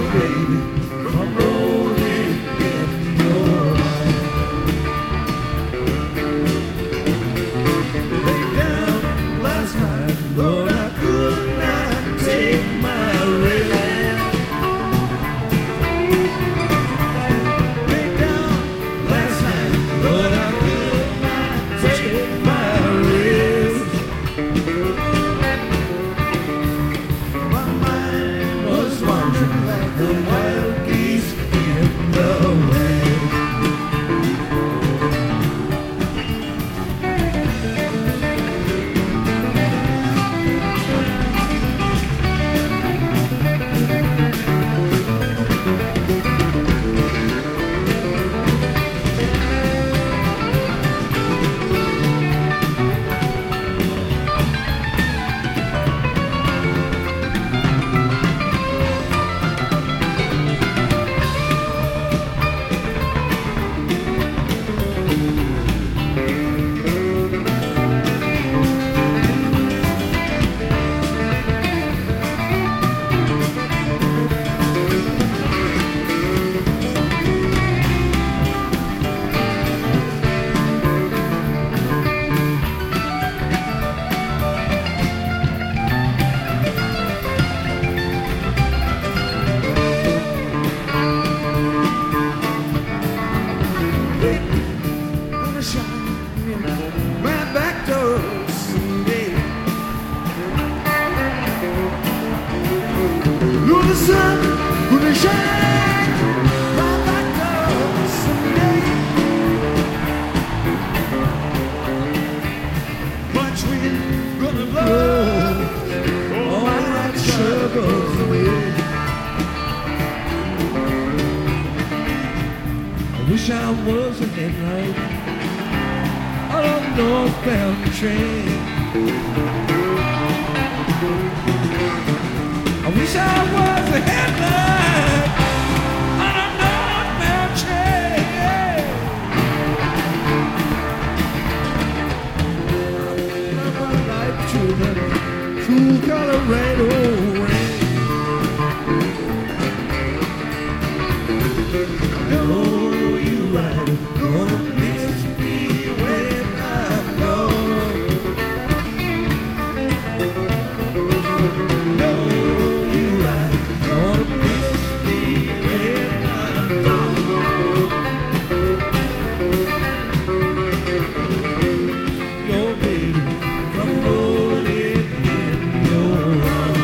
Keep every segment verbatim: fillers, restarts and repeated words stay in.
baby from rolling in your arms. Lay down last night, Lord, I could not take my rest. Lay down last night, Lord, I could not take my rest. My mind was wandering like the wild geese in the wind. Gonna shine in my back door someday. Lord, the sun gonna shine my back door someday. Much wind gonna blow all my troubles away. I wish I was a headlight on a northbound train. I wish I was a headlight on a northbound train. Love my life to the cool Colorado rain. No, you right, gonna miss me when I'm gone. No, you right, gonna miss me when I'm gone. Your baby from rolling in your arms.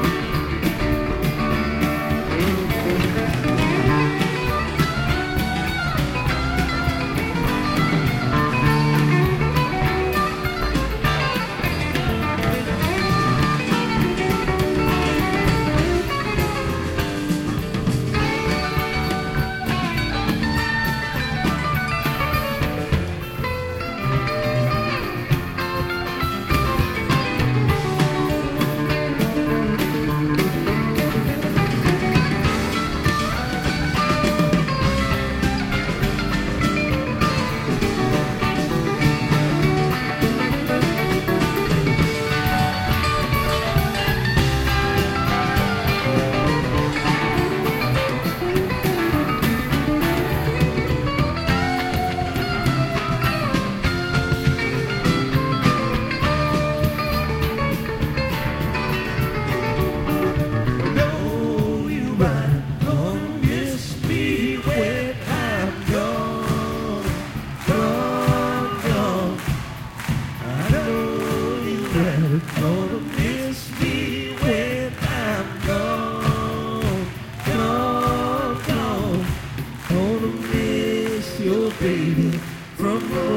Gonna miss me when I'm gone, gone, gone. Gonna miss your baby from